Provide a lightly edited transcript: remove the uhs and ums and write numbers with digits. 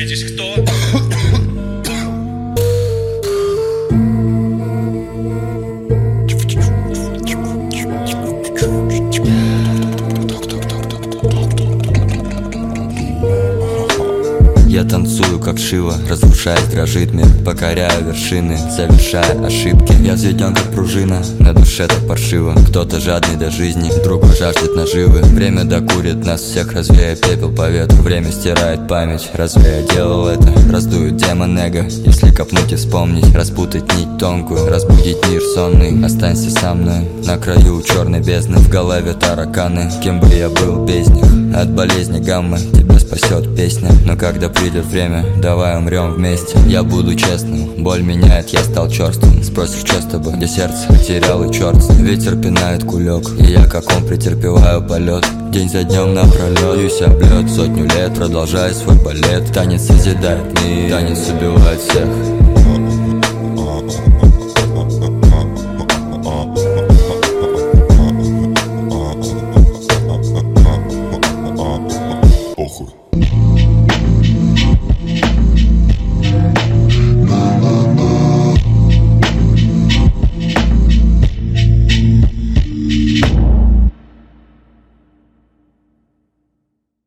догадайтесь, кто? Я танцую как Шива, разрушаясь, дрожит мир. Покоряю вершины, совершая ошибки. Я взведен как пружина, на душе так паршиво. Кто-то жадный до жизни, другой жаждет наживы. Время докурит нас всех, развея пепел по ветру. Время стирает память, разве я делал это? Раздует демон эго, если копнуть и вспомнить. Распутать нить тонкую, разбудить мир сонный. Останься со мной, на краю черной бездны. В голове тараканы, кем бы я был без них. От болезни гаммы тебя спасет песня. Но когда придет время, давай умрем вместе. Я буду честным, боль меняет, я стал черствым. Спросишь, что с тобой, где сердце потерял и черт. Ветер пинает кулек, и я как он претерпеваю полет. День за днем напролет, бьюсь об лед. Сотню лет продолжаю свой балет. Танец созидает мир, танец убивает всех.